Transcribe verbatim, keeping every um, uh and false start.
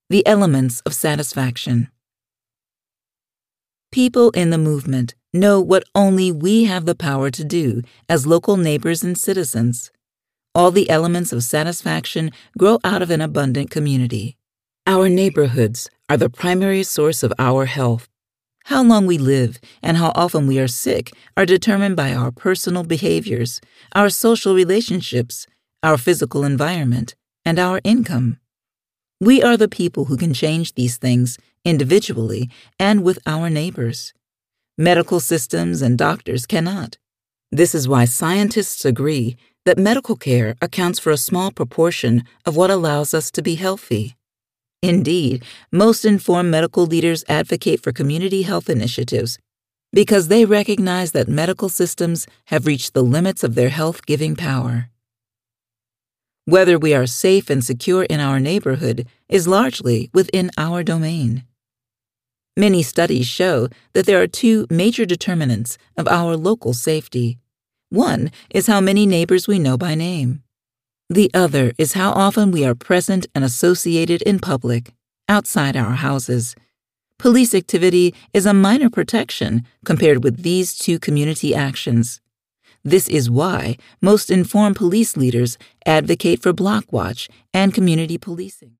The elements of satisfaction. People in the movement know what only we have the power to do as local neighbors and citizens. All the elements of satisfaction grow out of an abundant community. Our neighborhoods are the primary source of our health. How long we live and how often we are sick are determined by our personal behaviors, our social relationships, our physical environment, and our income. We are the people who can change these things individually and with our neighbors. Medical systems and doctors cannot. This is why scientists agree that medical care accounts for a small proportion of what allows us to be healthy. Indeed, most informed medical leaders advocate for community health initiatives because they recognize that medical systems have reached the limits of their health-giving power. Whether we are safe and secure in our neighborhood is largely within our domain. Many studies show that there are two major determinants of our local safety. One is how many neighbors we know by name. The other is how often we are present and associated in public, outside our houses. Police activity is a minor protection compared with these two community actions. This is why most informed police leaders advocate for block watch and community policing.